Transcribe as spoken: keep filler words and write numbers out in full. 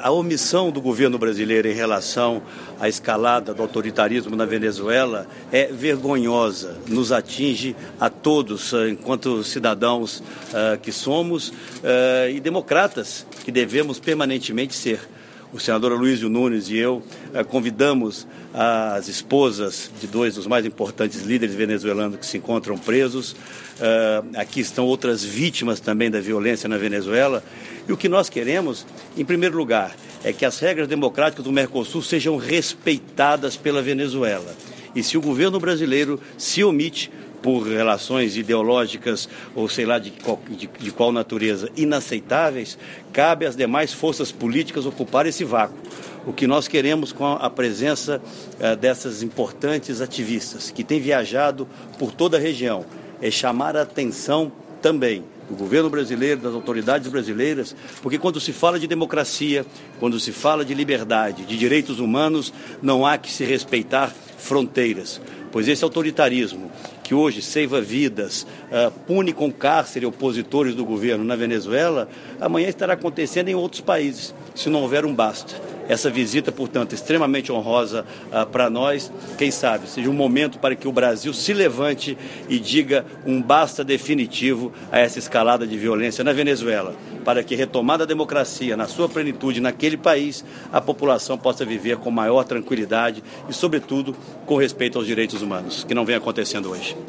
a omissão do governo brasileiro em relação à escalada do autoritarismo na Venezuela é vergonhosa, nos atinge a todos, enquanto cidadãos uh, que somos uh, e democratas que devemos permanentemente ser. O senador Aloysio Nunes e eu uh, convidamos as esposas de dois dos mais importantes líderes venezuelanos que se encontram presos. Uh, aqui estão outras vítimas também da violência na Venezuela. E o que nós queremos, em primeiro lugar, é que as regras democráticas do Mercosul sejam respeitadas pela Venezuela. E se o governo brasileiro se omite por relações ideológicas ou sei lá de qual, de, de qual natureza inaceitáveis, cabe às demais forças políticas ocupar esse vácuo. O que nós queremos com a presença uh, dessas importantes ativistas que têm viajado por toda a região é chamar a atenção também do governo brasileiro, das autoridades brasileiras, porque quando se fala de democracia, quando se fala de liberdade, de direitos humanos, não há que se respeitar fronteiras, pois esse autoritarismo que hoje ceiva vidas, uh, pune com cárcere opositores do governo na Venezuela, amanhã estará acontecendo em outros países, se não houver um basta. Essa visita, portanto, extremamente honrosa uh, para nós, quem sabe, seja um momento para que o Brasil se levante e diga um basta definitivo a essa escalada de violência na Venezuela, para que, retomada a democracia na sua plenitude naquele país, a população possa viver com maior tranquilidade e, sobretudo, com respeito aos direitos humanos, que não vem acontecendo hoje.